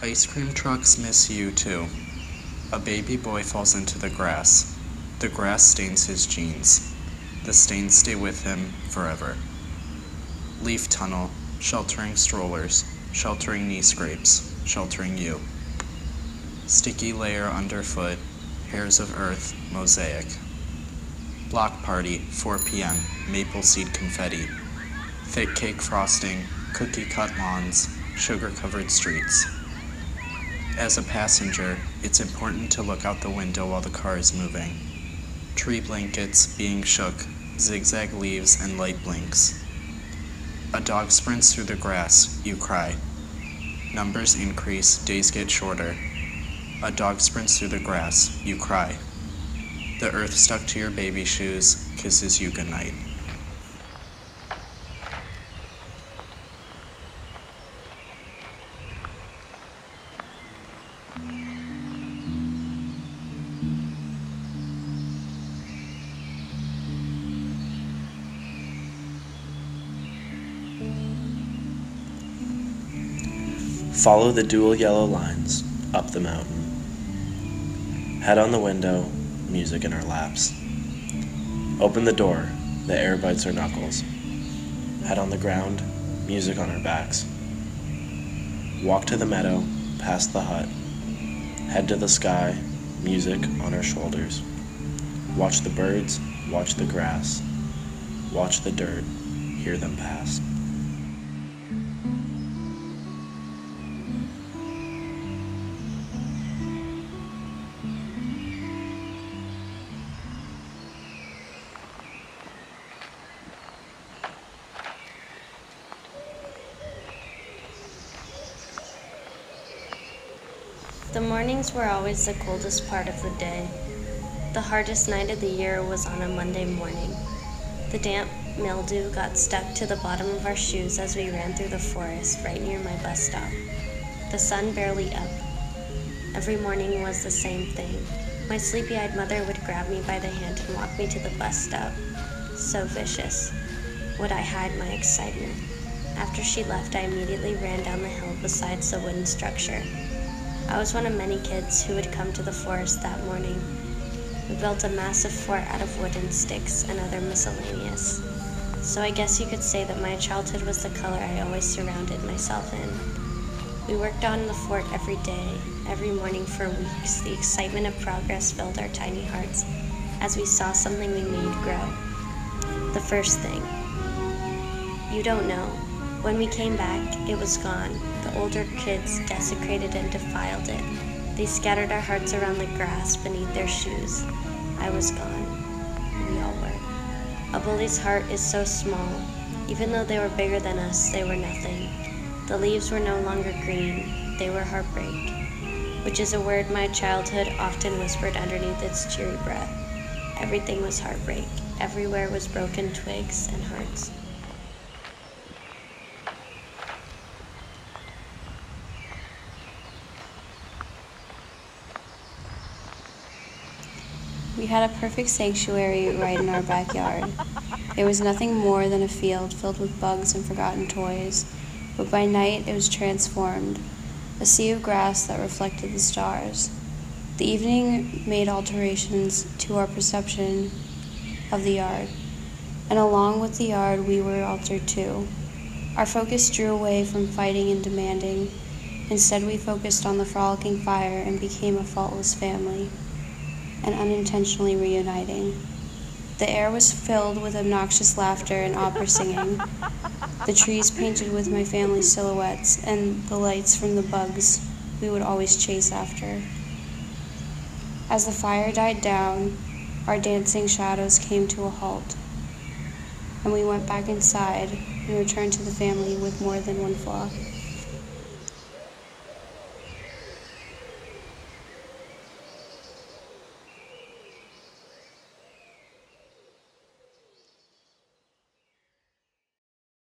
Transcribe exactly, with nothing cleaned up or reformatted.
Ice cream trucks miss you too. A baby boy falls into the grass. The grass stains his jeans. The stains stay with him forever. Leaf tunnel, sheltering strollers, sheltering knee scrapes, sheltering you. Sticky layer underfoot, hairs of earth, mosaic. Block party, four p.m., maple seed confetti. Thick cake frosting, cookie cut lawns, sugar-covered streets. As a passenger, it's important to look out the window while the car is moving. Tree blankets being shook, zigzag leaves and light blinks. A dog sprints through the grass, you cry. Numbers increase, days get shorter. A dog sprints through the grass, you cry. The earth stuck to your baby shoes kisses you goodnight. Follow the dual yellow lines up the mountain. Head on the window, music in our laps. Open the door, the air bites our knuckles. Head on the ground, music on our backs. Walk to the meadow, past the hut. Head to the sky, music on our shoulders. Watch the birds, watch the grass. Watch the dirt, hear them pass. The mornings were always the coldest part of the day. The hardest night of the year was on a Monday morning. The damp mildew got stuck to the bottom of our shoes as we ran through the forest right near my bus stop. The sun barely up. Every morning was the same thing. My sleepy-eyed mother would grab me by the hand and walk me to the bus stop. So vicious. Would I hide my excitement? After she left, I immediately ran down the hill beside the wooden structure. I was one of many kids who would come to the forest that morning. We built a massive fort out of wood and sticks and other miscellaneous. So I guess you could say that my childhood was the color I always surrounded myself in. We worked on the fort every day, every morning for weeks. The excitement of progress filled our tiny hearts as we saw something we made grow. The first thing. You don't know. When we came back, it was gone. The older kids desecrated and defiled it. They scattered our hearts around the grass beneath their shoes. I was gone. We all were. A bully's heart is so small. Even though they were bigger than us, they were nothing. The leaves were no longer green. They were heartbreak, which is a word my childhood often whispered underneath its cheery breath. Everything was heartbreak. Everywhere was broken twigs and hearts. We had a perfect sanctuary right in our backyard. It was nothing more than a field filled with bugs and forgotten toys, but by night it was transformed, a sea of grass that reflected the stars. The evening made alterations to our perception of the yard, and along with the yard we were altered too. Our focus drew away from fighting and demanding. Instead we focused on the frolicking fire and became a faultless family, and unintentionally reuniting. The air was filled with obnoxious laughter and opera singing, the trees painted with my family's silhouettes, and the lights from the bugs we would always chase after. As the fire died down, our dancing shadows came to a halt, and we went back inside and returned to the family with more than one flaw.